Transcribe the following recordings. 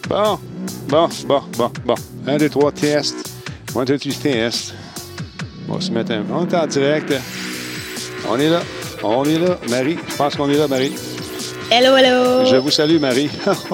Bon. 1, 2, 3, test. 1, 2, 3, test. On va se mettre un... On est en direct. On est là. Marie, je pense qu'on est là, Marie. Hello, hello. Je vous salue, Marie.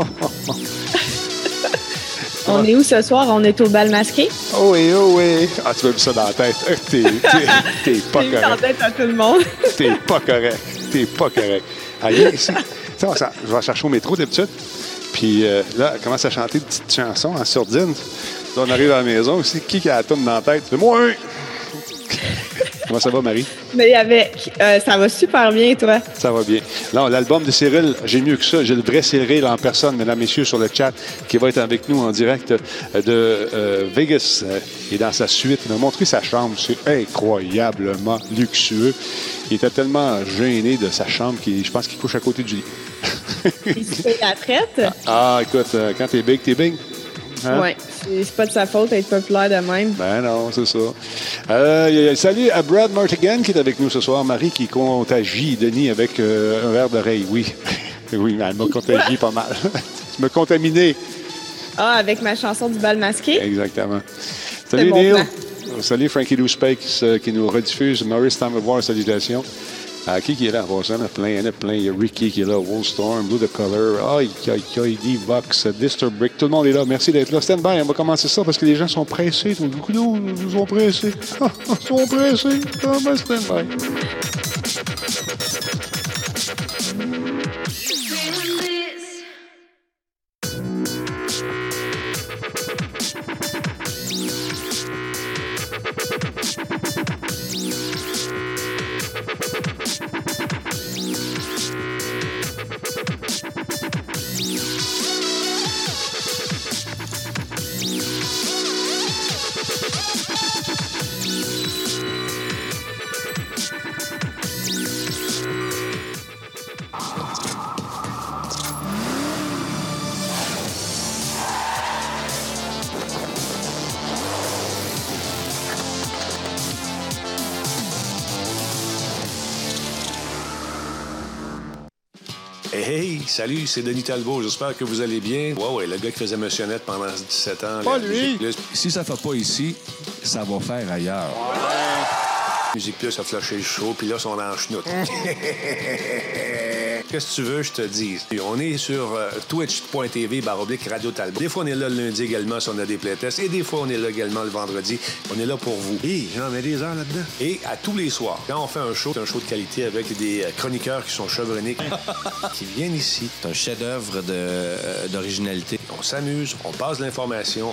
On est où ce soir? On est au bal masqué? Oh oui. Ah, tu m'as mis ça dans la tête. T'es pas correct. Dans la tête à tout le monde. T'es pas correct. Allez, ici. Je vais chercher au métro d'habitude. Puis là, elle commence à chanter une petite chanson en sourdine. Là, on arrive à la maison aussi. Qui a la toune dans la tête? C'est moi! Comment ça va, Marie? Mais ça va super bien, toi? Ça va bien. Là, l'album de Cyril, j'ai mieux que ça. J'ai le vrai Cyril en personne, mesdames, messieurs, sur le chat, qui va être avec nous en direct de Vegas. Et dans sa suite, il m'a montré sa chambre. C'est incroyablement luxueux. Il était tellement gêné de sa chambre je pense qu'il couche à côté du lit. Il se fait la traite? Ah, écoute, quand t'es big, t'es big. Hein? Oui, c'est pas de sa faute d'être populaire de même. Ben non, c'est ça. Salut à Brad Martigan qui est avec nous ce soir. Marie qui contagie Denis avec un verre d'oreille. Oui, oui, elle m'a contagié pas mal. Tu m'as contaminé. Ah, avec ma chanson du bal masqué? Exactement. Salut bon Neil. Plan. Salut Frankie Lou Spakes qui nous rediffuse. Maurice Tamevoir, salutations. Qui est là? Il y en a plein. Il y a Ricky qui est là, Wolfstorm, Blue the Color, D-Vox, Disturbrick, tout le monde est là. Merci d'être là. Stand by, on va commencer ça parce que les gens sont pressés. Beaucoup de nous sont pressés. Ils sont pressés. Stand by. Hey, salut, c'est Denis Talbot. J'espère que vous allez bien. Ouais, le gars qui faisait Monsionnette pendant 17 ans. Pas lui! Si ça fait pas ici, ça va faire ailleurs. Musique Plus a flashé le show, puis là, ils sont dans le chenoute. Qu'est-ce que tu veux, je te dis? On est sur twitch.tv/Radio Talbot. Des fois, on est là le lundi également si on a des playtests. Et des fois, on est là également le vendredi. On est là pour vous. Et j'en mets des heures là-dedans. Et à tous les soirs, quand on fait un show, c'est un show de qualité avec des chroniqueurs qui sont chevronnés, qui viennent ici. C'est un chef-d'œuvre d'originalité. On s'amuse, on passe de l'information.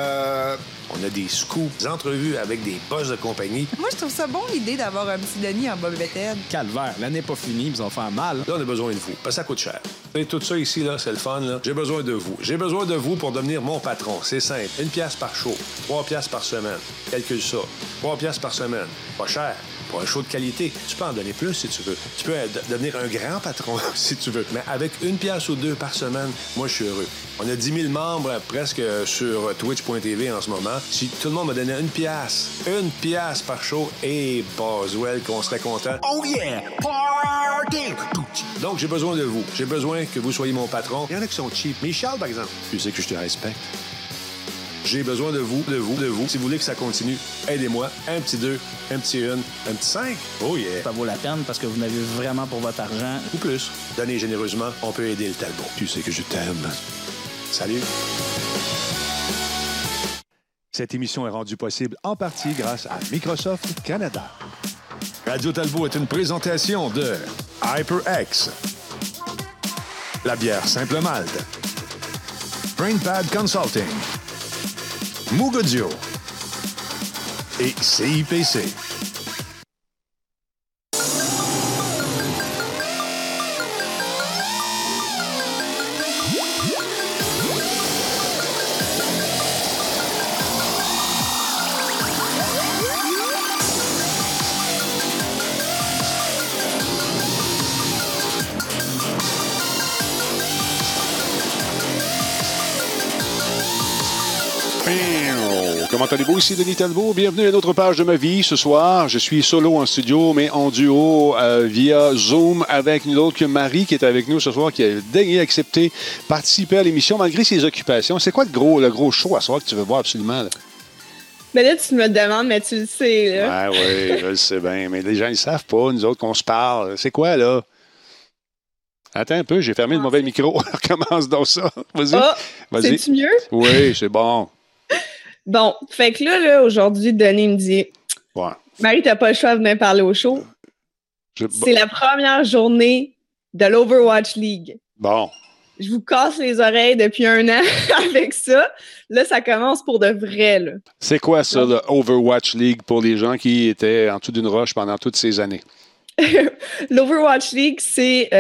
On a des scoops, des entrevues avec des boss de compagnie. Moi, je trouve ça bon, l'idée d'avoir un petit Denis en bobette. Calvaire, l'année n'est pas finie, ils ont fait mal. Là, on a besoin de vous, parce que ça coûte cher. Et tout ça ici, là, c'est le fun. Là. J'ai besoin de vous. J'ai besoin de vous pour devenir mon patron. C'est simple. 1 pièce par show, 3 pièces par semaine. Calcule ça. 3 pièces par semaine. Pas cher. Pour un show de qualité, tu peux en donner plus si tu veux. Tu peux devenir un grand patron si tu veux. Mais avec 1 pièce ou 2 par semaine, moi, je suis heureux. On a 10 000 membres presque sur twitch.tv en ce moment. Si tout le monde me donnait 1 pièce par show, et Boswell, qu'on serait content. Oh yeah! Party! Donc, j'ai besoin de vous. J'ai besoin que vous soyez mon patron. Il y en a qui sont cheap. Michel, par exemple. Tu sais que je te respecte. J'ai besoin de vous. Si vous voulez que ça continue, aidez-moi. Un petit 2, un petit 1, un petit 5. Oh yeah! Ça vaut la peine parce que vous n'avez vraiment pour votre argent. Ou plus. Donnez généreusement, on peut aider le Talbot. Tu sais que je t'aime. Salut! Cette émission est rendue possible en partie grâce à Microsoft Canada. Radio Talbot est une présentation de HyperX, la bière Simple Malte, BrainPad Consulting, Mugodio et CIPC. Comment allez-vous? Ici Denis Talbot. Bienvenue à une autre page de ma vie. Ce soir, je suis solo en studio, mais en duo via Zoom avec une autre que Marie qui est avec nous ce soir, qui a daigné accepter participer à l'émission malgré ses occupations. C'est quoi le gros show à soir que tu veux voir absolument? Là? Mais là, tu me le demandes, mais tu le sais, là. Ah oui, je le sais bien. Mais les gens, ils savent pas, nous autres, qu'on se parle. C'est quoi, là? Attends un peu, j'ai fermé le mauvais micro. Recommence donc ça. Vas-y. Oh, Vas-y. c'est-tu mieux? Oui, c'est bon. Bon, fait que là aujourd'hui, Denis me dit Ouais. Marie, t'as pas le choix de venir parler au show. C'est la première journée de l'Overwatch League. Bon. Je vous casse les oreilles depuis 1 an avec ça. Là, ça commence pour de vrai, là. C'est quoi ça, le Overwatch League, pour les gens qui étaient en dessous d'une roche pendant toutes ces années? L'Overwatch League, c'est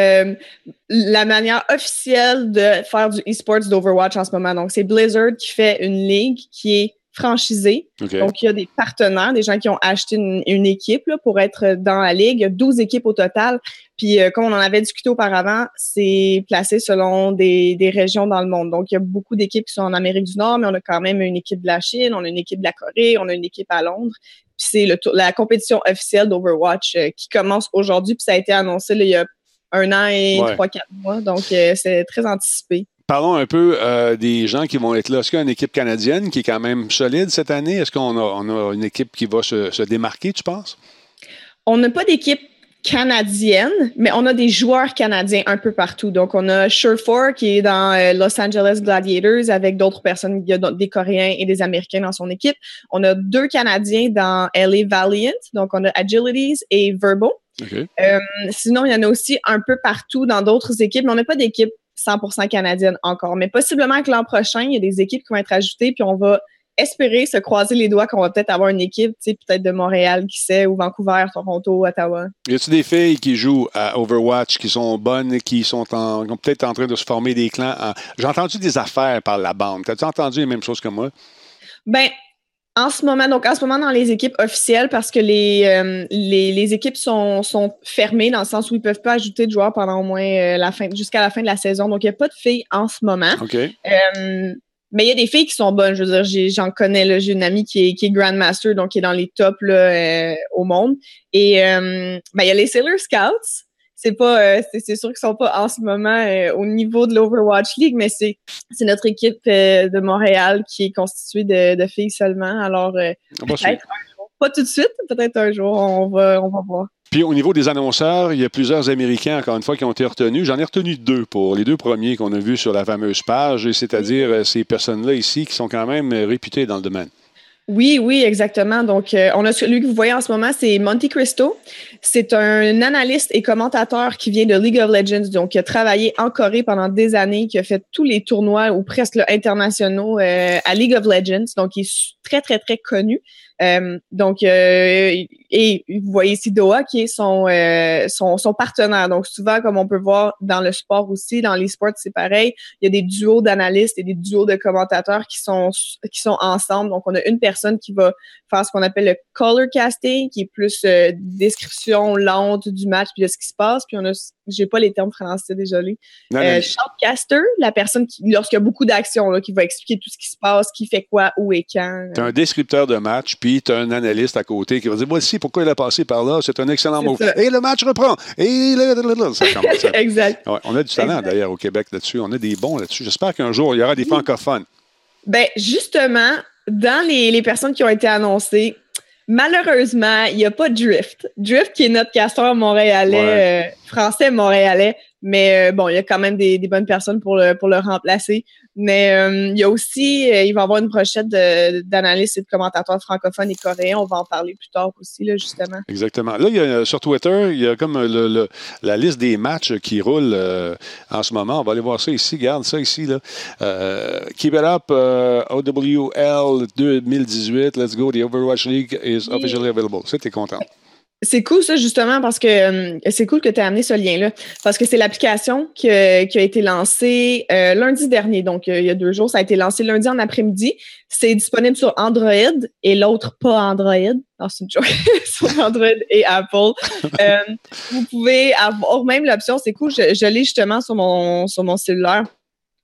la manière officielle de faire du e-sports d'Overwatch en ce moment. Donc, c'est Blizzard qui fait une ligue qui est franchisée. Okay. Donc, il y a des partenaires, des gens qui ont acheté une équipe là, pour être dans la ligue. Il y a 12 équipes au total. Puis, comme on en avait discuté auparavant, c'est placé selon des régions dans le monde. Donc, il y a beaucoup d'équipes qui sont en Amérique du Nord, mais on a quand même une équipe de la Chine, on a une équipe de la Corée, on a une équipe à Londres. Puis c'est la compétition officielle d'Overwatch qui commence aujourd'hui. Puis ça a été annoncé là, il y a 1 an et 3-4 mois. Donc, c'est très anticipé. Parlons un peu des gens qui vont être là. Est-ce qu'il y a une équipe canadienne qui est quand même solide cette année? Est-ce qu'on a une équipe qui va se démarquer, tu penses? On n'a pas d'équipe canadienne, mais on a des joueurs canadiens un peu partout. Donc, on a Surefour qui est dans Los Angeles Gladiators avec d'autres personnes. Il y a des Coréens et des Américains dans son équipe. On a 2 Canadiens dans LA Valiant. Donc, on a Agilities et Verbo. Okay. Sinon, il y en a aussi un peu partout dans d'autres équipes, mais on n'a pas d'équipe 100% canadienne encore. Mais possiblement que l'an prochain, il y a des équipes qui vont être ajoutées, puis on va espérer se croiser les doigts qu'on va peut-être avoir une équipe, tu sais, peut-être de Montréal, qui sait, ou Vancouver, Toronto, Ottawa. Y a-t-il des filles qui jouent à Overwatch qui sont bonnes, qui sont peut-être en train de se former des clans? J'ai entendu des affaires par la bande. T'as-tu entendu les mêmes choses que moi? Ben, en ce moment dans les équipes officielles, parce que les équipes sont fermées dans le sens où ils peuvent pas ajouter de joueurs pendant au moins jusqu'à la fin de la saison. Donc, il n'y a pas de filles en ce moment. Okay. Mais il y a des filles qui sont bonnes. Je veux dire, j'en connais, là, j'ai une amie qui est Grandmaster, donc qui est dans les tops là, au monde. Et il y a les Sailor Scouts. C'est sûr qu'ils sont pas en ce moment au niveau de l'Overwatch League, mais c'est notre équipe de Montréal qui est constituée de filles seulement. Alors, peut-être un jour. Pas tout de suite, peut-être un jour, on va voir. Puis au niveau des annonceurs, il y a plusieurs Américains, encore une fois, qui ont été retenus. J'en ai retenu 2 pour les 2 premiers qu'on a vus sur la fameuse page, c'est-à-dire ces personnes-là ici qui sont quand même réputées dans le domaine. Oui, exactement. Donc, on a celui que vous voyez en ce moment, c'est Monte Cristo. C'est un analyste et commentateur qui vient de League of Legends, donc qui a travaillé en Corée pendant des années, qui a fait tous les tournois ou presque là, internationaux à League of Legends. Donc, il est très, très, très connu. Et vous voyez ici Doha qui est son partenaire. Donc souvent, comme on peut voir dans le sport aussi, dans les sports, c'est pareil. Il y a des duos d'analystes et des duos de commentateurs qui sont ensemble. Donc on a une personne qui va faire ce qu'on appelle le color casting, qui est plus description lente du match puis de ce qui se passe. Puis on a, j'ai pas les termes français, désolé. Shoutcaster, la personne qui, lorsqu'il y a beaucoup d'actions, là, qui va expliquer tout ce qui se passe, qui fait quoi, où et quand. Tu as un descripteur de match, puis tu as un analyste à côté qui va dire voici pourquoi il a passé par là, c'est un excellent mot. Et le match reprend. Et ça commence. Exact. Ouais, on a du talent d'ailleurs au Québec là-dessus. On a des bons là-dessus. J'espère qu'un jour, il y aura des francophones. Ben, justement, dans les personnes qui ont été annoncées, malheureusement, il n'y a pas Drift. Drift, qui est notre casteur montréalais, français montréalais. Mais bon, il y a quand même des bonnes personnes pour le remplacer. Mais il y a aussi, il va y avoir une brochette d'analystes et de commentateurs francophones et coréens. On va en parler plus tard aussi, là, justement. Exactement. Là, il y a, sur Twitter, il y a comme la liste des matchs qui roulent en ce moment. On va aller voir ça ici. Regarde ça ici. Là. Keep it up, OWL 2018. Let's go. The Overwatch League is officially available. Ça, t'es content. C'est cool ça justement parce que c'est cool que tu aies amené ce lien-là parce que c'est l'application qui a été lancée lundi dernier, donc il y a 2 jours. Ça a été lancé lundi en après-midi. C'est disponible sur Android et l'autre pas Android. Non, c'est une joke. Sur Android et Apple. Vous pouvez avoir même l'option, c'est cool, je l'ai justement sur mon cellulaire.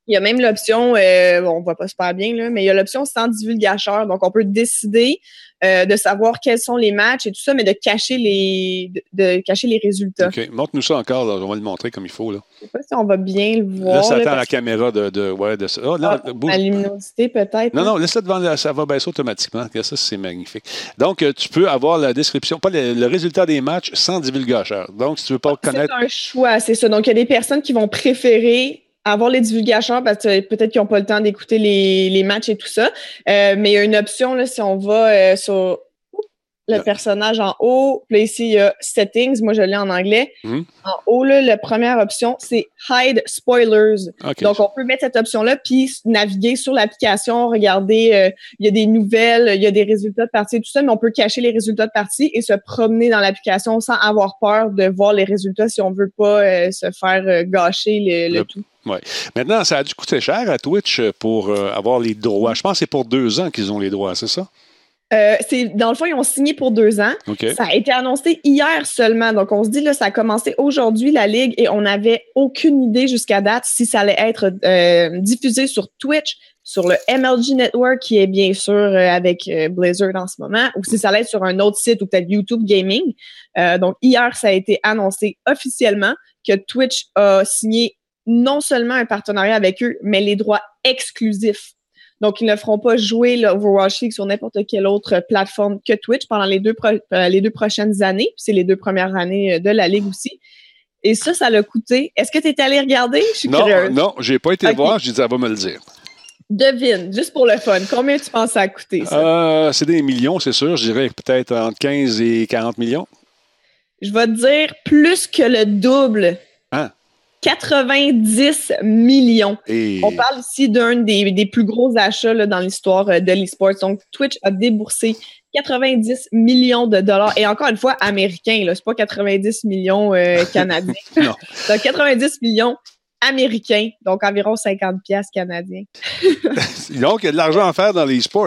Il y a même l'option, on voit pas super bien, là, mais il y a l'option sans divulgateur. Donc, on peut décider de savoir quels sont les matchs et tout ça, mais de cacher les résultats. OK. Montre-nous ça encore, là. On va le montrer comme il faut. Là. Je sais pas si on va bien le voir. Là, ça attend parce la caméra de ça. Oh, non, bouge. la luminosité, peut-être. Non, laisse-le devant, ça va baisser automatiquement. Ça, c'est magnifique. Donc, tu peux avoir la description, pas le résultat des matchs sans divulgateur. Donc, si tu veux pas connaître... C'est un choix, c'est ça. Donc, il y a des personnes qui vont préférer avoir les divulgateurs parce que peut-être qu'ils n'ont pas le temps d'écouter les matchs et tout ça. Mais il y a une option, là, si on va sur le personnage en haut, puis là, ici, il y a Settings. Moi, je l'ai en anglais. En haut, là, la première option, c'est Hide Spoilers. Okay. Donc, on peut mettre cette option-là puis naviguer sur l'application, regarder, il y a des nouvelles, il y a des résultats de partie et tout ça, mais on peut cacher les résultats de partie et se promener dans l'application sans avoir peur de voir les résultats si on veut pas se faire gâcher le tout. Oui. Maintenant, ça a dû coûter cher à Twitch pour avoir les droits. Je pense que c'est pour 2 ans qu'ils ont les droits, c'est ça? Dans le fond, ils ont signé pour 2 ans. Okay. Ça a été annoncé hier seulement. Donc, on se dit, là, ça a commencé aujourd'hui, la Ligue, et on n'avait aucune idée jusqu'à date si ça allait être diffusé sur Twitch, sur le MLG Network, qui est bien sûr avec Blizzard en ce moment, ou si ça allait être sur un autre site ou peut-être YouTube Gaming. Donc, hier, ça a été annoncé officiellement que Twitch a signé non seulement un partenariat avec eux, mais les droits exclusifs. Donc, ils ne feront pas jouer l'Overwatch League sur n'importe quelle autre plateforme que Twitch pendant les deux prochaines années. Puis c'est les 2 premières années de la Ligue aussi. Et ça l'a coûté. Est-ce que tu es allé regarder? Je suis curieuse. Non, j'ai pas été voir. Je dis, elle va me le dire. Devine, juste pour le fun. Combien tu penses ça a coûté, ça? C'est des millions, c'est sûr. Je dirais peut-être entre 15 et 40 millions. Je vais te dire plus que le double. 90 millions. Et... On parle ici d'un des plus gros achats là, dans l'histoire de l'e-sport. Donc, Twitch a déboursé 90 millions de dollars. Et encore une fois, américains. C'est pas 90 millions canadiens. Non. Donc, 90 millions américains. Donc, environ 50$ canadiens. Donc, il y a de l'argent à faire dans l'e-sports.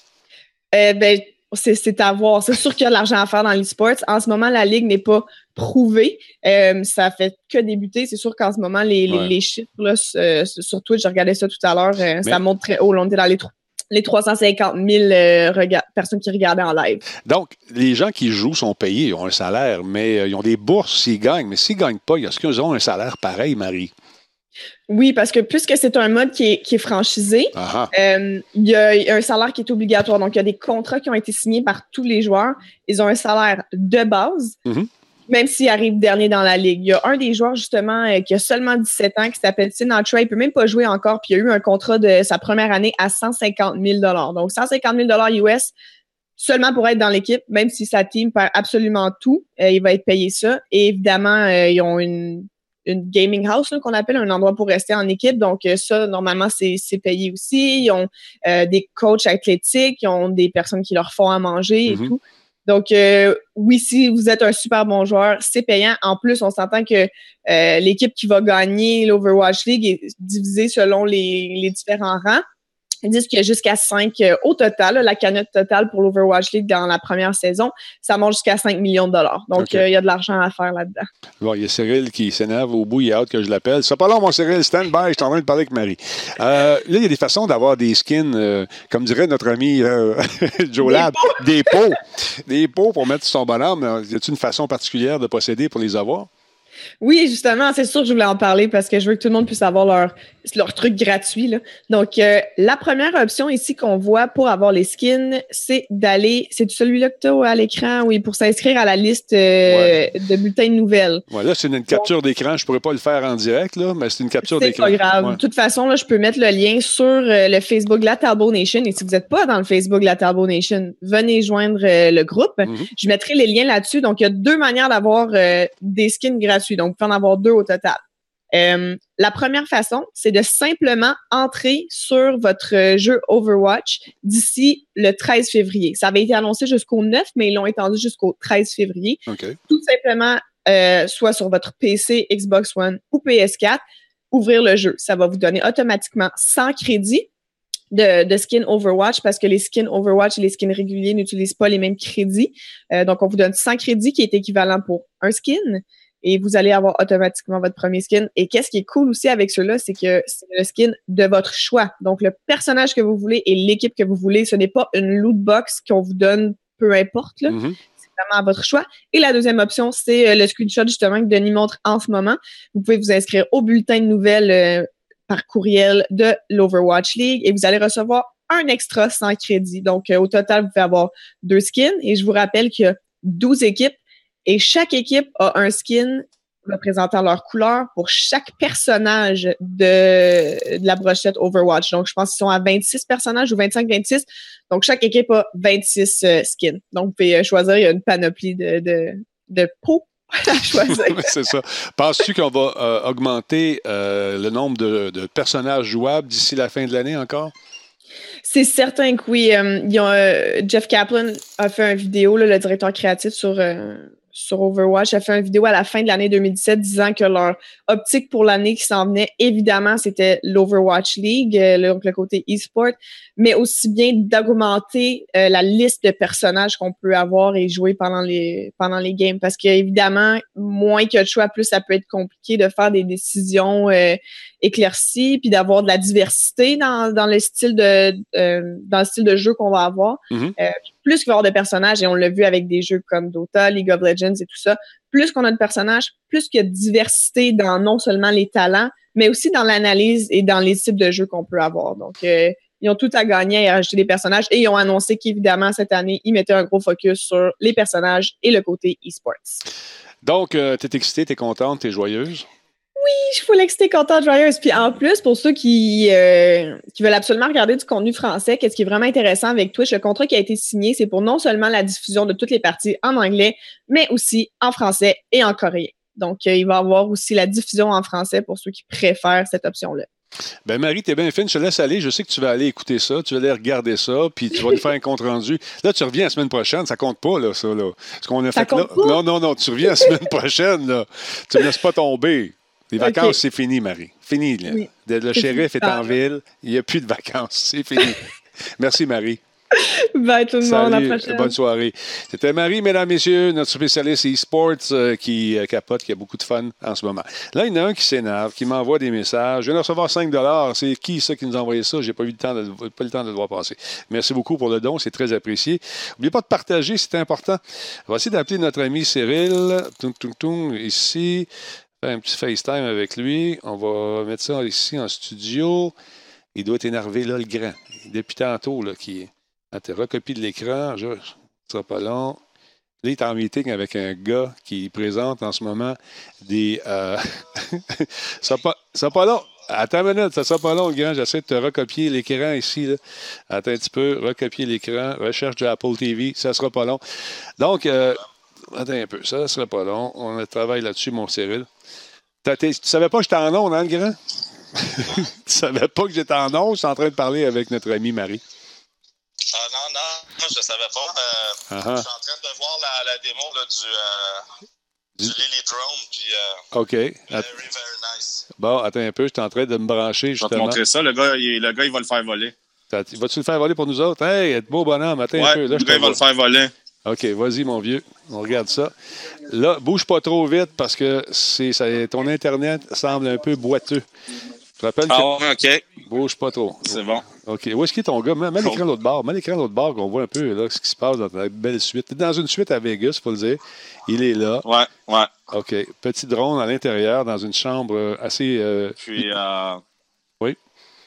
C'est à voir. C'est sûr qu'il y a de l'argent à faire dans l'e-sports. En ce moment, la Ligue n'est pas prouvée. Ça fait que débuter. C'est sûr qu'en ce moment, les chiffres là, sur Twitch, je regardais ça tout à l'heure, ça monte très haut. Là, on était dans les 350 000 personnes qui regardaient en live. Donc, les gens qui jouent sont payés, ils ont un salaire, mais ils ont des bourses s'ils gagnent. Mais s'ils ne gagnent pas, est-ce qu'ils ont un salaire pareil, Marie? Oui, parce que puisque c'est un mode qui est franchisé, il y a un salaire qui est obligatoire. Donc, il y a des contrats qui ont été signés par tous les joueurs. Ils ont un salaire de base, même s'ils arrivent dernier dans la ligue. Il y a un des joueurs, justement, qui a seulement 17 ans, qui s'appelle Sinatra. Il ne peut même pas jouer encore, puis il a eu un contrat de sa première année à 150 000 $. Donc, 150 000 $ US seulement pour être dans l'équipe, même si sa team perd absolument tout, il va être payé ça. Et évidemment, ils ont une gaming house là, qu'on appelle un endroit pour rester en équipe. Donc, ça, normalement, c'est payé aussi. Ils ont des coachs athlétiques, ils ont des personnes qui leur font à manger et tout. Donc, oui, si vous êtes un super bon joueur, c'est payant. En plus, on s'entend que l'équipe qui va gagner l'Overwatch League est divisée selon les différents rangs. Ils disent qu'il y a jusqu'à 5 au total. Là, la cagnotte totale pour l'Overwatch League dans la première saison, ça monte jusqu'à 5 millions de dollars. Donc, il y a de l'argent à faire là-dedans. Bon, il y a Cyril qui s'énerve au bout, il a hâte que je l'appelle. C'est pas long, mon Cyril, stand by, je suis en train de parler avec Marie. Là, il y a des façons d'avoir des skins, comme dirait notre ami Joe Lab, des pots. Des pots pour mettre sur son bonhomme. Y a-t-il une façon particulière de posséder pour les avoir? Oui, justement, c'est sûr que je voulais en parler parce que je veux que tout le monde puisse avoir leur truc gratuit, là. Donc, la première option ici qu'on voit pour avoir les skins, c'est d'aller... C'est celui-là que tu as à l'écran, oui, pour s'inscrire à la liste de bulletins de nouvelles. Ouais, là, c'est une capture d'écran. Je pourrais pas le faire en direct, là, mais c'est une capture d'écran. C'est pas grave. De toute façon, là, je peux mettre le lien sur le Facebook de la Talbot Nation. Et si vous n'êtes pas dans le Facebook de la Talbot Nation, venez joindre le groupe. Je mettrai les liens là-dessus. Donc, il y a 2 manières d'avoir des skins gratuits. Donc, vous pouvez en avoir 2 au total. La première façon, c'est de simplement entrer sur votre jeu Overwatch d'ici le 13 février. Ça avait été annoncé jusqu'au 9, mais ils l'ont étendu jusqu'au 13 février. Okay. Tout simplement, soit sur votre PC, Xbox One ou PS4, ouvrir le jeu. Ça va vous donner automatiquement 100 crédits de skins Overwatch parce que les skins Overwatch et les skins réguliers n'utilisent pas les mêmes crédits. Donc, on vous donne 100 crédits qui est équivalent pour un skin. et vous allez avoir automatiquement votre premier skin. Et qu'est-ce qui est cool aussi avec ceux-là, c'est que c'est le skin de votre choix. Donc, le personnage que vous voulez et l'équipe que vous voulez, ce n'est pas une loot box qu'on vous donne peu importe, là. Mm-hmm. Vraiment à votre choix. Et la deuxième option, c'est le screenshot justement que Denis montre en ce moment. Vous pouvez vous inscrire au bulletin de nouvelles par courriel de l'Overwatch League et vous allez recevoir un extra sans crédit. Donc, au total, vous pouvez avoir 2 skins. Et je vous rappelle qu'il y a 12 équipes et chaque équipe a un skin représentant leur couleur pour chaque personnage de la brochette Overwatch. Donc, je pense qu'ils sont à 26 personnages ou 25-26. Donc, chaque équipe a 26 skins. Donc, vous pouvez choisir. Il y a une panoplie de peaux à choisir. C'est ça. Penses-tu qu'on va augmenter le nombre de personnages jouables d'ici la fin de l'année encore? C'est certain que oui. Jeff Kaplan a fait une vidéo, là, le directeur créatif sur Overwatch, a fait une vidéo à la fin de l'année 2017 disant que leur optique pour l'année qui s'en venait, évidemment, c'était l'Overwatch League, donc le côté e-sport, mais aussi bien d'augmenter la liste de personnages qu'on peut avoir et jouer pendant les games. Parce qu'évidemment, moins qu'il y a de choix, plus ça peut être compliqué de faire des décisions éclaircies, puis d'avoir de la diversité dans le style de jeu qu'on va avoir. Mm-hmm. Plus qu'il va y avoir de personnages, et on l'a vu avec des jeux comme Dota, League of Legends et tout ça, plus qu'on a de personnages, plus qu'il y a de diversité dans non seulement les talents, mais aussi dans l'analyse et dans les types de jeux qu'on peut avoir. Donc, ils ont tout à gagner à rajouter des personnages et ils ont annoncé qu'évidemment, cette année, ils mettaient un gros focus sur les personnages et le côté e-sports. Donc, t'es excitée, t'es contente, t'es joyeuse? Oui, je suis full excitée, contente, joyeuse. Puis en plus, pour ceux qui veulent absolument regarder du contenu français, qu'est-ce qui est vraiment intéressant avec Twitch, le contrat qui a été signé, c'est pour non seulement la diffusion de toutes les parties en anglais, mais aussi en français et en coréen. Donc, il va y avoir aussi la diffusion en français pour ceux qui préfèrent cette option-là. Ben Marie, t'es bien fine, je te laisse aller. Je sais que tu vas aller écouter ça, tu vas aller regarder ça, puis tu vas nous faire un compte-rendu. Là, tu reviens la semaine prochaine, ça compte pas, là, ça, là. Ce qu'on a Ça fait compte là. pas? Non, tu reviens la semaine prochaine, là. Tu me laisses pas tomber. Les vacances, Okay. C'est fini, Marie. Fini, là. Oui. Le shérif est en ville, il n'y a plus de vacances, c'est fini. Merci, Marie. Bye tout le monde, à la Salut, prochaine. bonne soirée. C'était Marie, mesdames, messieurs, notre spécialiste e-sports qui capote, qui a beaucoup de fun en ce moment. Là, il y en a un qui s'énerve, qui m'envoie des messages. Je viens de recevoir 5 $. C'est qui ça qui nous a envoyé ça? J'ai pas eu le temps de le voir passer. Merci beaucoup pour le don, c'est très apprécié. N'oubliez pas de partager, c'est important. On va essayer d'appeler notre ami Cyril. Ici. Faire un petit FaceTime avec lui. On va mettre ça ici en studio. Il doit être énervé, là, le grand. Depuis tantôt, là, qui... recopie de l'écran, ça sera pas long. Là, il est en meeting avec un gars qui présente en ce moment des... ça sera pas long. Attends une minute, ça sera pas long, le grand. J'essaie de te recopier l'écran ici. Là. Attends un petit peu, recopier l'écran, recherche de Apple TV, ça sera pas long. Donc, attends un peu, ça sera pas long. On travaille là-dessus, mon Cyril. Tu savais pas que j'étais en onde, hein, le grand? Tu savais pas que j'étais en onde? Je suis en train de parler avec notre amie Marie. Non, je ne savais pas. Je suis en train de voir la démo là, du Lily Drone. Puis, OK. very nice. Bon, attends un peu, je suis en train de me brancher, Je vais te justement. montrer ça. Le gars, il va le faire voler. Vas-tu le faire voler pour nous autres? Hey, être beau bonhomme, attends un peu. Là, le gars, il va le faire voler. OK, vas-y, mon vieux. On regarde ça. Là, bouge pas trop vite parce que ton Internet semble un peu boiteux. Je te rappelle que... OK. Bouge pas trop. C'est bon. OK. Où est-ce qu'il est ton gars? Mets l'écran de l'autre bord. Mets l'écran de l'autre bord qu'on voit un peu là, ce qui se passe dans ta belle suite. Tu es dans une suite à Vegas, il faut le dire. Il est là. Ouais. OK. Petit drone à l'intérieur, dans une chambre assez... Puis... Oui.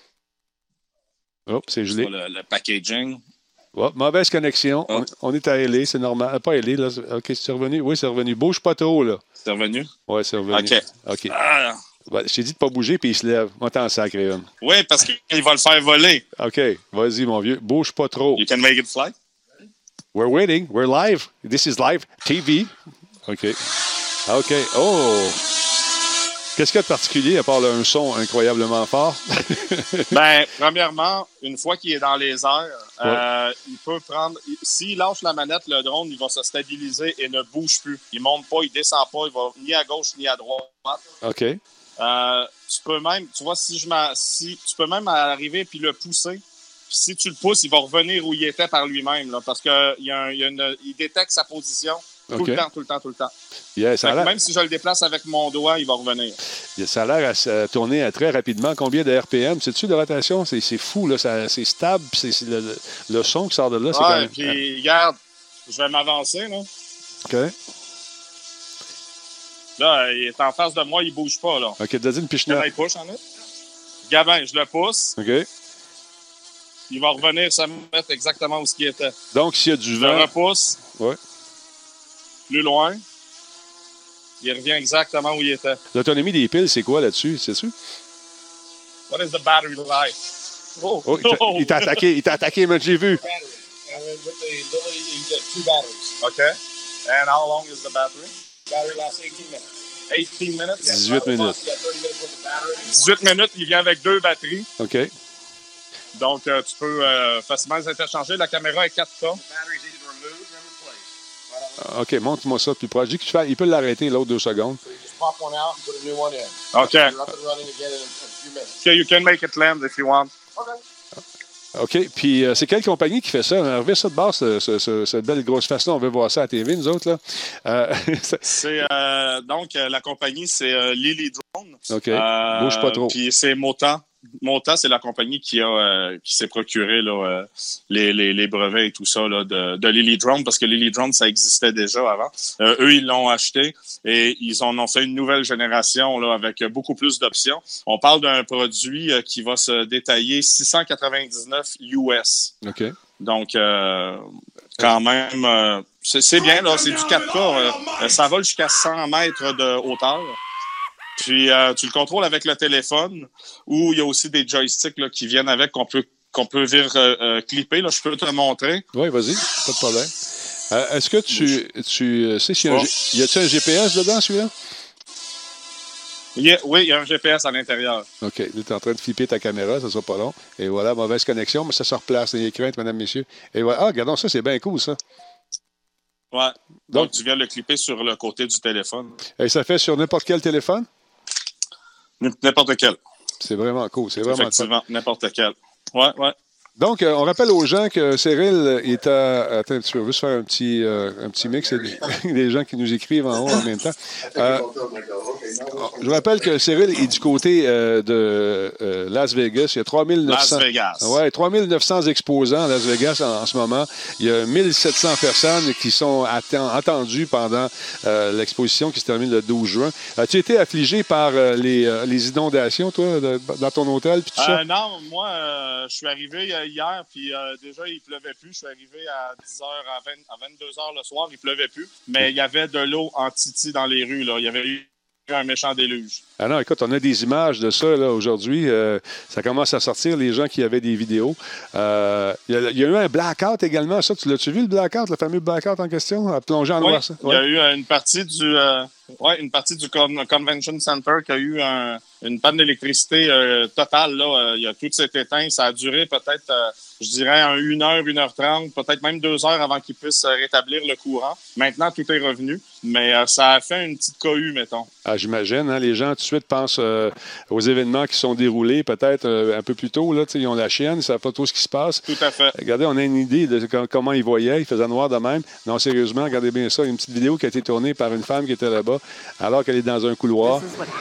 Oh, c'est gelé. Le packaging. Oh, mauvaise connexion. Oh. On est à LA, c'est normal. Pas LA, là. OK, c'est revenu? Oui, c'est revenu. Bouge pas trop, là. C'est revenu? Oui, c'est revenu. OK. Ah. Ben, je t'ai dit de pas bouger, puis il se lève. Moi, t'en sacré une. Oui, parce qu'il va le faire voler. OK, vas-y, mon vieux. Bouge pas trop. You can make it fly? We're waiting. We're live. This is live TV. OK. OK. Oh! Qu'est-ce qu'il y a de particulier à part un son incroyablement fort? Premièrement, une fois qu'il est dans les airs, il peut prendre... S'il lâche la manette, le drone, il va se stabiliser et ne bouge plus. Il monte pas, il descend pas, il va ni à gauche ni à droite. OK. Tu peux même, tu vois, tu peux même arriver puis le pousser. Puis si tu le pousses, il va revenir où il était par lui-même, là, parce que il détecte sa position. Tout OK. le temps, tout le temps, tout le temps. Yeah, ça, Fait a que l'air, même si je le déplace avec mon doigt, il va revenir. ça a l'air à tourner très rapidement. Combien de RPM? Sais-tu de rotation? C'est fou, là. C'est stable. Puis c'est le son qui sort de là. C'est quand Ouais, même... puis regarde, je vais m'avancer, là. OK. Là, il est en face de moi, il bouge pas, là. OK, donne une Can pichenote. I push on it? Gabin, je le pousse. OK. Il va revenir se mettre exactement où ce qu'il était. Donc, s'il y a du Je le vent... repousse. Ouais. Plus loin. Il revient exactement où il était. L'autonomie des piles, c'est quoi là-dessus? Sais-tu? What is the battery life? Oh, Oh, il t'a attaqué, mais j'ai vu. battery. And then with the ability, you get 2 batteries. Okay. And how long is the battery? Battery lasts 18 minutes. 18 minutes? 18 minutes. 18 minutes, il vient avec 2 batteries. OK. Donc, tu peux facilement les interchanger. La caméra est 4K. OK, montre-moi ça plus proche. Dis que il peut l'arrêter l'autre 2 secondes. OK. Okay, you can make it land if you want. OK, puis c'est quelle compagnie qui fait ça? Enlevez ça de base, cette belle grosse face-là. On veut voir ça à la TV, nous autres, là. C'est donc la compagnie, c'est Lily Drone. OK. Bouge pas trop. Puis c'est Mota. Mota, c'est la compagnie qui s'est procuré là, les brevets et tout ça là, de Lily Drone, parce que Lily Drone, ça existait déjà avant. Eux, ils l'ont acheté et ils en ont fait une nouvelle génération là, avec beaucoup plus d'options. On parle d'un produit qui va se détailler 699 US. OK. Donc, quand même, c'est bien, là, c'est du 4K. Ça vole jusqu'à 100 mètres de hauteur. Puis, tu le contrôles avec le téléphone, ou il y a aussi des joysticks là, qui viennent avec, qu'on peut clipper. Là, je peux te le montrer. Oui, vas-y, pas de problème. Est-ce que tu sais s'il y a-t-il un GPS dedans, celui-là? Oui, il y a un GPS à l'intérieur. OK. Là, tu es en train de flipper ta caméra, ça sera pas long. Et voilà, mauvaise connexion, mais ça se replace. N'ayez crainte, mesdames, messieurs. Et voilà. Ah, regardons ça, c'est bien cool, ça. Ouais. Donc, tu viens le clipper sur le côté du téléphone. Et ça fait sur n'importe quel téléphone? N'importe quel. C'est vraiment cool. C'est vraiment effectivement, n'importe quel. Ouais, ouais. Donc, on rappelle aux gens que Cyril est à... Attends, tu veux juste faire un petit mix. Il y a des gens qui nous écrivent en haut en même temps. Je vous rappelle que Cyril est du côté de Las Vegas. Il y a 3900... Las Vegas. Ouais, 3900 exposants à Las Vegas en ce moment. Il y a 1700 personnes qui sont attendues pendant l'exposition qui se termine le 12 juin. As-tu été affligé par les inondations, toi, dans ton hôtel puis tout ça? Non, moi, je suis arrivé hier, puis déjà, il pleuvait plus. Je suis arrivé à 10h, à 22h le soir, il pleuvait plus. Mais il y avait de l'eau en titi dans les rues, là. Il y avait eu un méchant déluge. Ah non, écoute, on a des images de ça là, aujourd'hui. Ça commence à sortir, les gens qui avaient des vidéos. Il y a eu un blackout également. Ça, l'as-tu vu, le blackout, le fameux blackout en question, à plonger en noir? Il y a eu une partie du Convention Center qui a eu une panne d'électricité totale. Là. Il y a tout s'est éteint. Ça a duré peut-être, je dirais, 1h30, peut-être même 2 heures avant qu'ils puissent rétablir le courant. Maintenant, tout est revenu. Mais ça a fait une petite cohue, mettons. Ah, j'imagine. Hein, les gens, tout de suite, pensent aux événements qui sont déroulés peut-être un peu plus tôt. Là, ils ont la chienne, ils ne savent pas trop ce qui se passe. Tout à fait. Regardez, on a une idée de comment ils voyaient. Il faisait noir de même. Non, sérieusement, regardez bien ça. Une petite vidéo qui a été tournée par une femme qui était là-bas alors qu'elle est dans un couloir.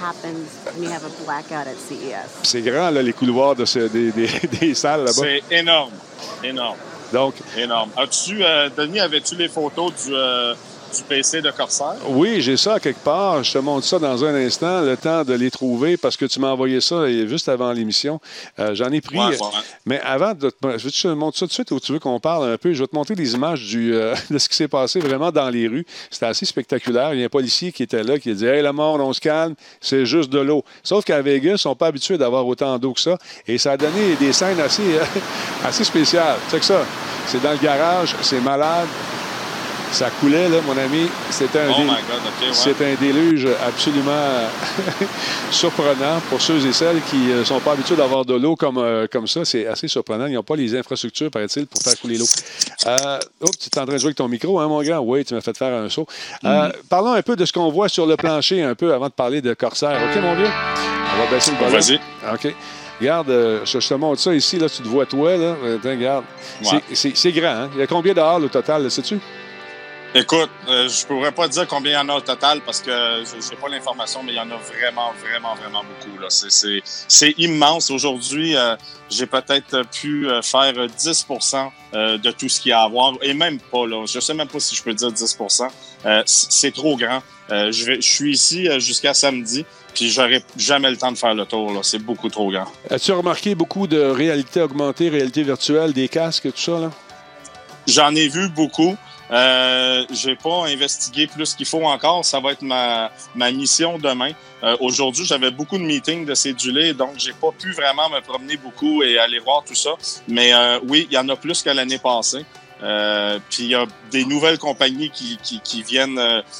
C'est grand, là, les couloirs des salles là-bas. C'est énorme. Énorme. Donc, énorme. Denis, avais-tu les photos du PC de Corsair? Oui, j'ai ça quelque part. Je te montre ça dans un instant, le temps de les trouver, parce que tu m'as envoyé ça juste avant l'émission. J'en ai pris. Ouais. Mais avant, je veux te montrer ça tout de suite ou tu veux qu'on parle un peu? Je vais te montrer des images de ce qui s'est passé vraiment dans les rues. C'était assez spectaculaire. Il y a un policier qui était là, qui a dit « Hey, le monde, on se calme, c'est juste de l'eau. » Sauf qu'à Vegas, ils ne sont pas habitués d'avoir autant d'eau que ça. Et ça a donné des scènes assez spéciales. C'est que ça. C'est dans le garage, c'est malade. Ça coulait, là, mon ami. C'était un déluge absolument surprenant pour ceux et celles qui ne sont pas habitués d'avoir de l'eau comme ça. C'est assez surprenant. Ils n'ont pas les infrastructures, paraît-il, pour faire couler l'eau. Tu es en train de jouer avec ton micro, hein, mon grand? Oui, tu m'as fait faire un saut. Parlons un peu de ce qu'on voit sur le plancher, un peu, avant de parler de Corsair. OK, mon vieux? On va baisser le volume. Vas-y. OK. Regarde, je te montre ça ici. Là, tu te vois, toi. Là. Regarde. Ouais. C'est grand. Hein? Il y a combien de halls au total, là, sais-tu? Écoute, je pourrais pas dire combien il y en a au total parce que je n'ai pas l'information, mais il y en a vraiment, vraiment, vraiment beaucoup. Là. C'est immense. Aujourd'hui, j'ai peut-être pu faire 10% de tout ce qu'il y a à voir. Et même pas, là. Je sais même pas si je peux dire 10%. C'est trop grand. Je suis ici jusqu'à samedi, puis j'aurai jamais le temps de faire le tour. Là. C'est beaucoup trop grand. As-tu remarqué beaucoup de réalité augmentée, réalité virtuelle, des casques, tout ça, là? J'en ai vu beaucoup. J'ai pas investigué plus qu'il faut encore. Ça va être ma mission demain. Aujourd'hui, j'avais beaucoup de meetings de cédulés, donc j'ai pas pu vraiment me promener beaucoup et aller voir tout ça. Mais oui, il y en a plus que l'année passée. Puis il y a des nouvelles compagnies qui viennent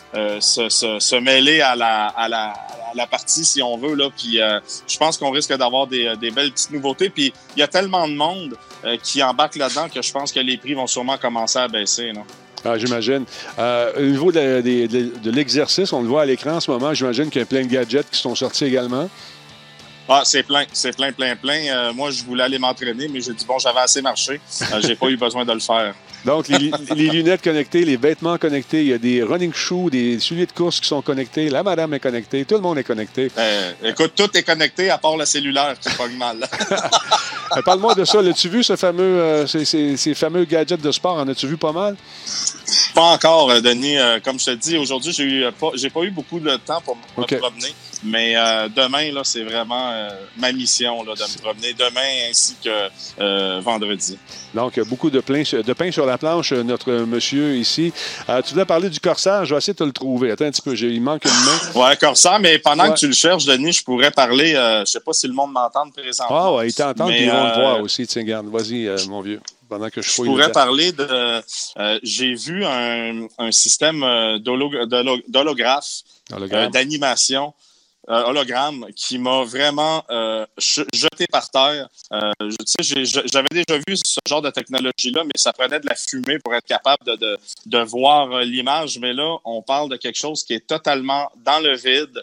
se mêler à la partie, si on veut. Là. Puis je pense qu'on risque d'avoir des belles petites nouveautés. Puis il y a tellement de monde qui embarque là-dedans que je pense que les prix vont sûrement commencer à baisser. Là. Ah, j'imagine. Au niveau de l'exercice, on le voit à l'écran en ce moment, j'imagine qu'il y a plein de gadgets qui sont sortis également. Ah, c'est plein. Moi, je voulais aller m'entraîner, mais j'ai dit, bon, j'avais assez marché. J'ai pas eu besoin de le faire. Donc, les lunettes connectées, les vêtements connectés, il y a des running shoes, des souliers de course qui sont connectés, la madame est connectée, tout le monde est connecté. Écoute, tout est connecté à part le cellulaire qui pogne mal. Parle-moi de ça. L'as-tu vu, ces fameux gadgets de sport? En as-tu vu pas mal? Pas encore, Denis. Comme je te dis, aujourd'hui, j'ai pas eu beaucoup de temps pour me promener. Mais demain, là, c'est vraiment ma mission là, de me promener. Demain ainsi que vendredi. Donc, beaucoup de pain sur la planche, notre monsieur ici. Tu voulais parler du Corsair. Je vais essayer de te le trouver. Attends un petit peu. Il manque une main. Ouais, Corsair, mais pendant que tu le cherches, Denis, je pourrais parler. Je sais pas si le monde m'entend présentement. Ah ouais, ils t'entendent et ils vont te voir aussi. Tiens, garde. Vas-y, mon vieux. Pendant que je pourrais parler de... j'ai vu un système d'holographe, d'animation, hologramme, qui m'a vraiment jeté par terre. J'avais déjà vu ce genre de technologie-là, mais ça prenait de la fumée pour être capable de voir l'image. Mais là, on parle de quelque chose qui est totalement dans le vide.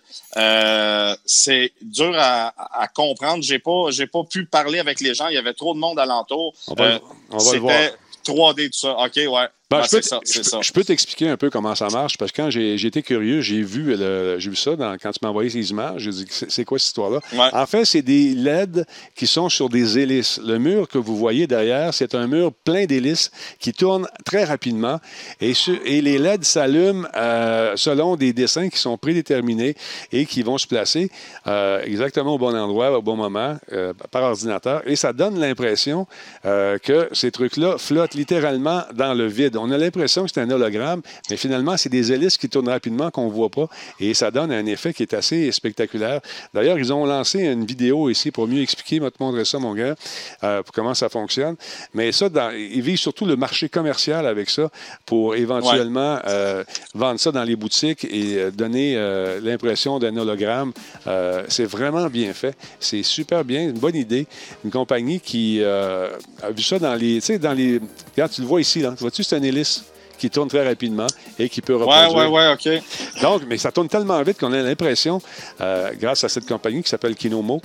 C'est dur à comprendre. J'ai pas pu parler avec les gens. Il y avait trop de monde alentour. On va le voir. C'était 3D, tout ça. OK, ouais. C'est ça. Je peux t'expliquer un peu comment ça marche, parce que quand j'ai été curieux, j'ai vu ça quand tu m'as envoyé ces images. J'ai dit, c'est quoi cette histoire-là? Ouais. En fait, c'est des LED qui sont sur des hélices. Le mur que vous voyez derrière, c'est un mur plein d'hélices qui tourne très rapidement. Et les LED s'allument selon des dessins qui sont prédéterminés et qui vont se placer exactement au bon endroit, au bon moment, par ordinateur. Et ça donne l'impression que ces trucs-là flottent littéralement dans le vide. On a l'impression que c'est un hologramme, mais finalement, c'est des hélices qui tournent rapidement qu'on ne voit pas. Et ça donne un effet qui est assez spectaculaire. D'ailleurs, ils ont lancé une vidéo ici pour mieux expliquer. Je vais te montrer ça, mon gars, pour comment ça fonctionne. Mais ça, ils visent surtout le marché commercial avec ça pour éventuellement vendre ça dans les boutiques et donner l'impression d'un hologramme. C'est vraiment bien fait. C'est super bien. Une bonne idée. Une compagnie qui a vu ça dans les... Tu sais, regarde, tu le vois ici, là. Vois-tu, c'est un hélice qui tourne très rapidement et qui peut reproduire. Ouais, OK. Donc, mais ça tourne tellement vite qu'on a l'impression, grâce à cette compagnie qui s'appelle Kinomo,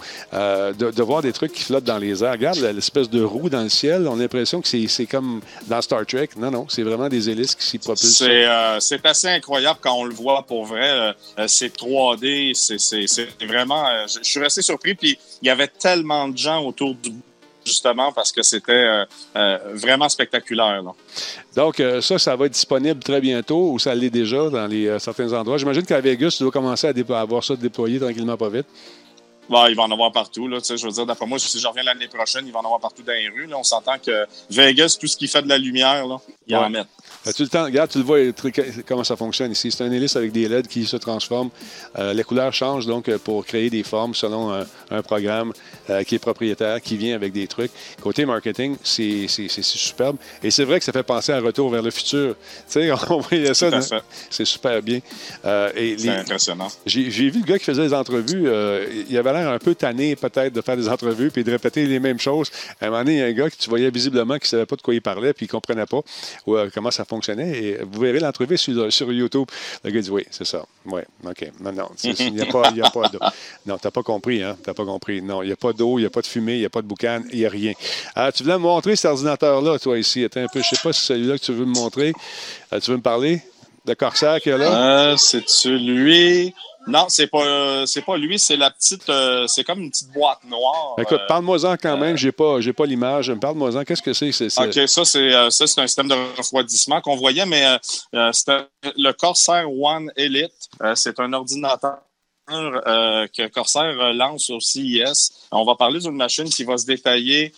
de voir des trucs qui flottent dans les airs. Regarde l'espèce de roue dans le ciel. On a l'impression que c'est comme dans Star Trek. Non, c'est vraiment des hélices qui s'y propulsent. C'est assez incroyable quand on le voit pour vrai. C'est 3D. C'est vraiment... je suis resté surpris. Puis, il y avait tellement de gens autour du justement parce que c'était vraiment spectaculaire. Là. Donc, ça va être disponible très bientôt, ou ça l'est déjà dans certains endroits. J'imagine qu'à Vegas, tu dois commencer à avoir ça déployé tranquillement, pas vite. Bon, il va en avoir partout. Là, je veux dire, d'après moi, si je reviens l'année prochaine, il va en avoir partout dans les rues. Là. On s'entend que Vegas, tout ce qui fait de la lumière, là, il en met. As-tu le temps? Regarde, tu le vois comment ça fonctionne ici. C'est un hélice avec des LED qui se transforment. Les couleurs changent donc pour créer des formes selon un programme qui est propriétaire, qui vient avec des trucs. Côté marketing, c'est superbe. Et c'est vrai que ça fait penser à un retour vers le futur. Tu sais, on voyait ça. C'est super bien. C'est impressionnant. J'ai vu le gars qui faisait des entrevues. Il avait l'air un peu tanné peut-être de faire des entrevues puis de répéter les mêmes choses. À un moment donné, il y a un gars que tu voyais visiblement qui ne savait pas de quoi il parlait puis il ne comprenait pas comment ça fonctionnait. Et vous verrez l'entrevue sur YouTube. Le gars dit oui, c'est ça. Oui, OK. Non. Il n'y a pas d'eau. Non, tu n'as pas compris, hein? Tu n'as pas compris. Non, il n'y a pas d'eau, il n'y a pas de fumée, il n'y a pas de boucan, il n'y a rien. Tu voulais me montrer cet ordinateur-là, toi, ici. Attends un peu, je ne sais pas si c'est celui-là que tu veux me montrer. Tu veux me parler? Le Corsair qu'il y a là? C'est lui. Non, c'est pas lui, c'est la petite, c'est comme une petite boîte noire. Écoute, parle-moi-en quand même, j'ai pas l'image. Parle-moi-en, qu'est-ce que c'est? OK, ça, c'est un système de refroidissement qu'on voyait, mais c'était le Corsair One Elite. C'est un ordinateur que Corsair lance au CES. On va parler d'une machine qui va se détailler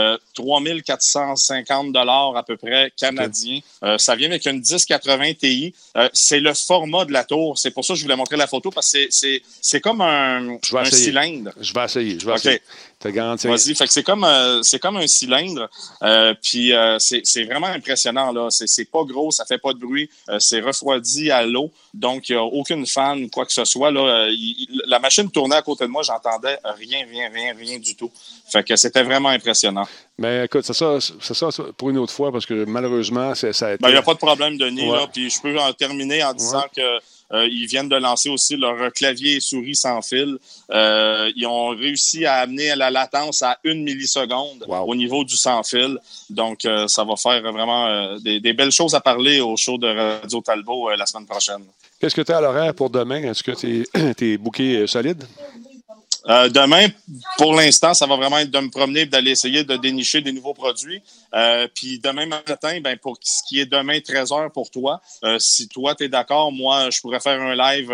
3450 $ à peu près canadiens. Okay. Ça vient avec une 1080 Ti. C'est le format de la tour. C'est pour ça que je voulais montrer la photo parce que c'est comme un cylindre. Je vais essayer. T'as garanti. Vas-y. Fait que c'est comme un cylindre. Puis c'est vraiment impressionnant là. C'est pas gros, ça fait pas de bruit. C'est refroidi à l'eau. Donc il n'y a aucune fan, quoi que ce soit là. La machine tournait à côté de moi, j'entendais rien du tout. Fait que c'était vraiment impressionnant. Mais écoute, c'est ça pour une autre fois, parce que malheureusement, ça a été... Il n'y a pas de problème, Denis. Ouais. Là, puis je peux en terminer en disant que ils viennent de lancer aussi leur clavier et souris sans fil. Ils ont réussi à amener la latence à 1 milliseconde au niveau du sans fil. Donc, ça va faire vraiment des belles choses à parler au show de Radio Talbot la semaine prochaine. Qu'est-ce que tu as à l'horaire pour demain? Est-ce que tu es booké solide? Demain, pour l'instant, ça va vraiment être de me promener et d'aller essayer de dénicher des nouveaux produits. Puis demain matin, pour ce qui est demain 13h pour toi, si toi, tu es d'accord, moi, je pourrais faire un live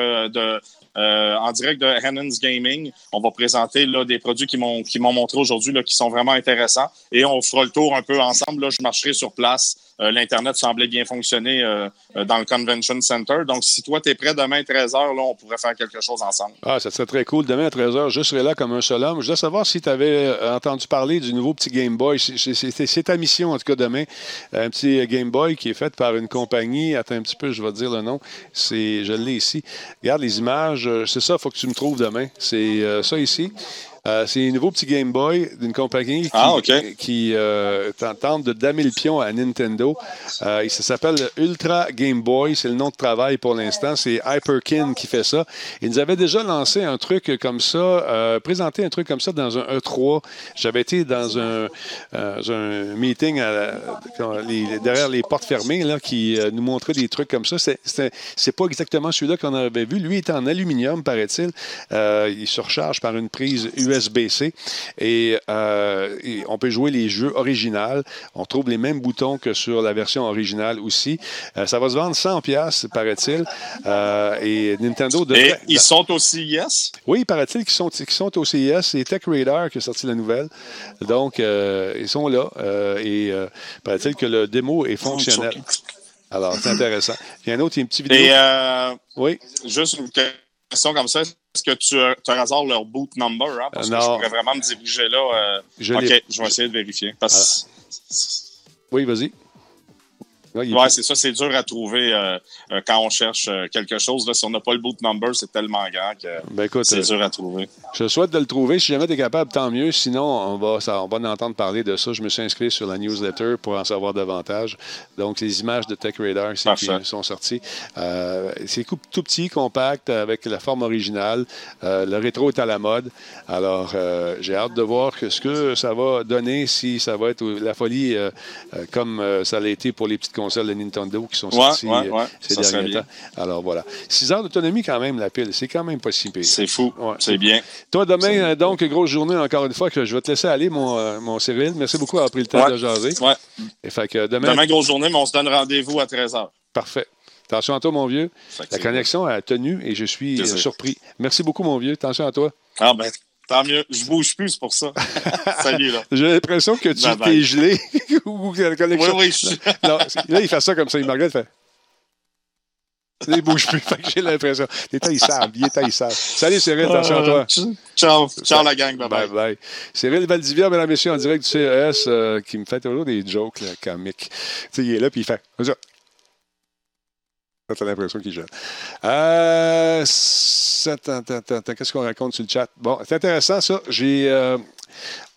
en direct de Hannon's Gaming. On va présenter là, des produits qui m'ont montré aujourd'hui là, qui sont vraiment intéressants. Et on fera le tour un peu ensemble. Là, je marcherai sur place. L'Internet semblait bien fonctionner dans le Convention Center. Donc, si toi, tu es prêt demain à 13h, là, on pourrait faire quelque chose ensemble. Ah, ça serait très cool. Demain à 13h, je serai là comme un seul homme. Je voulais savoir si tu avais entendu parler du nouveau petit Game Boy. C'est ta mission, en tout cas, demain. Un petit Game Boy qui est fait par une compagnie. Attends un petit peu, je vais te dire le nom. Je l'ai ici. Regarde les images. C'est ça, il faut que tu me trouves demain. C'est ça ici. C'est un nouveau petit Game Boy d'une compagnie qui tente de damer le pion à Nintendo. Ça s'appelle Ultra Game Boy. C'est le nom de travail pour l'instant. C'est Hyperkin qui fait ça. Ils nous avaient déjà lancé un truc comme ça, présenté un truc comme ça dans un E3. J'avais été dans un meeting derrière les portes fermées là, qui nous montrait des trucs comme ça. C'est pas exactement celui-là qu'on avait vu. Lui, il est en aluminium, paraît-il. Il se recharge par une prise USB-C et on peut jouer les jeux originaux. On trouve les mêmes boutons que sur la version originale aussi. Ça va se vendre 100$, paraît-il. Et Nintendo devrait... Et ils sont au CES? Oui, paraît-il qu'ils sont au CES. C'est Tech Radar qui a sorti la nouvelle. Donc, ils sont là. Et paraît-il que le démo est fonctionnel. Alors, c'est intéressant. Il y a un autre, il y a une petite vidéo. Oui. Juste une question comme ça. Est-ce que tu as hasard leur boot number? Hein? Parce que je pourrais vraiment me diriger là. Je vais essayer de vérifier. Oui, vas-y. Oui, c'est ça. C'est dur à trouver quand on cherche quelque chose. Là, si on n'a pas le boot number, c'est tellement grand que c'est dur à trouver. Je souhaite de le trouver. Si jamais tu es capable, tant mieux. Sinon, on va en entendre parler de ça. Je me suis inscrit sur la newsletter pour en savoir davantage. Donc, les images de Tech Radar qui sont sorties. C'est tout petit, compact, avec la forme originale. Le rétro est à la mode. Alors, j'ai hâte de voir ce que ça va donner, si ça va être la folie comme ça l'a été pour les petites consoles de Nintendo qui sont sorties ces derniers temps. Alors voilà. 6 heures d'autonomie quand même, la pile. C'est quand même pas si pire. C'est fou. C'est bien. Toi, demain, donc, grosse journée encore une fois, que je vais te laisser aller, mon Cyril. Merci beaucoup d'avoir pris le temps de jaser. Et fait que demain, grosse journée, mais on se donne rendez-vous à 13h. Parfait. Attention à toi, mon vieux. La connexion a tenu et je suis surpris. Merci beaucoup, mon vieux. Attention à toi. Ah ben, tant mieux. Je bouge plus, c'est pour ça. Salut, là. J'ai l'impression que tu t'es gelé. Ou que la connexion... Oui. Non, là, il fait ça comme ça. Il me regarde, il fait... Il bouge plus. Fait que j'ai l'impression. Il est taillissable. Salut, Cyril. Attention à toi. Ciao, la gang. Bye. Cyril Valdivia, mesdames et messieurs, en direct du CES, qui me fait toujours des jokes là, comiques. Tu sais, il est là, puis il fait... T'as l'impression qu'il gêne. Qu'est-ce qu'on raconte sur le chat? Bon, c'est intéressant, ça.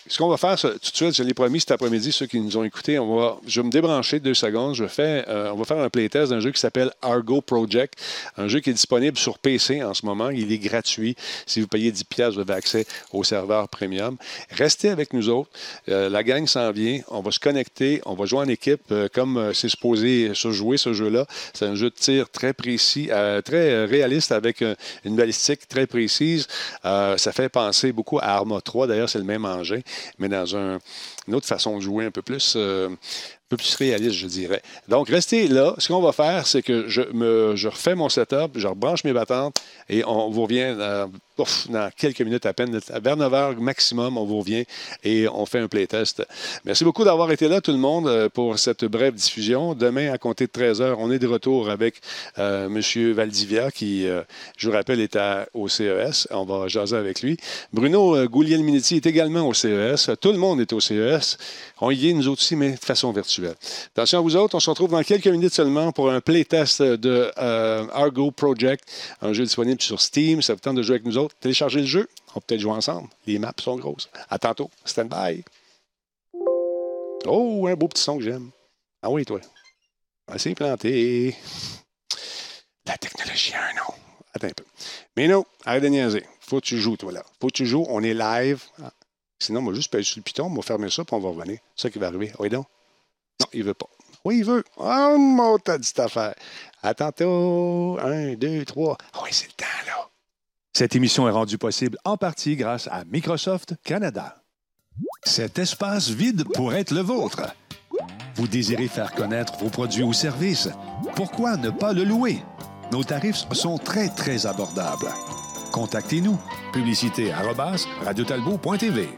Ce qu'on va faire tout de suite, je l'ai promis cet après-midi, ceux qui nous ont écoutés, je vais me débrancher 2 secondes. On va faire un playtest d'un jeu qui s'appelle Argo Project, un jeu qui est disponible sur PC en ce moment. Il est gratuit. Si vous payez 10$, vous avez accès au serveur premium. Restez avec nous autres. La gang s'en vient. On va se connecter. On va jouer en équipe comme c'est supposé se jouer ce jeu-là. C'est un jeu de tir très précis, très réaliste avec une balistique très précise. Ça fait penser beaucoup à Arma 3. D'ailleurs, c'est le même engin, mais dans une autre façon de jouer un peu plus réaliste, je dirais. Donc, restez là. Ce qu'on va faire, c'est que je refais mon setup, je rebranche mes battantes et on vous revient dans quelques minutes à peine. Vers 9 heures maximum, on vous revient et on fait un playtest. Merci beaucoup d'avoir été là, tout le monde, pour cette brève diffusion. Demain, à compter de 13 heures, on est de retour avec M. Valdivia, qui, je vous rappelle, est au CES. On va jaser avec lui. Bruno Guglielminetti est également au CES. Tout le monde est au CES. On y est, nous autres aussi, mais de façon virtuelle. Attention à vous autres, on se retrouve dans quelques minutes seulement pour un playtest de Argo Project, un jeu disponible sur Steam. Ça vous tente de jouer avec nous autres? Téléchargez le jeu, on peut peut-être jouer ensemble. Les maps sont grosses. À tantôt. Stand by. Oh, un beau petit son que j'aime. Ah oui, toi. On s'est planté. La technologie a un nom. Attends un peu. Mais non, arrête de niaiser. Faut que tu joues, toi, là. Faut que tu joues. On est live. Sinon, moi, juste payer sur le piton, on va fermer ça, puis on va revenir. C'est ça qui va arriver. Oui, donc. Non, il veut pas. Oui, il veut. Oh, mon t'as dit cette affaire. À tantôt. 1, 2, 3. Oui, c'est le temps, là. Cette émission est rendue possible en partie grâce à Microsoft Canada. Cet espace vide pourrait être le vôtre. Vous désirez faire connaître vos produits ou services? Pourquoi ne pas le louer? Nos tarifs sont très, très abordables. Contactez-nous. Publicité@radiotalbot.tv.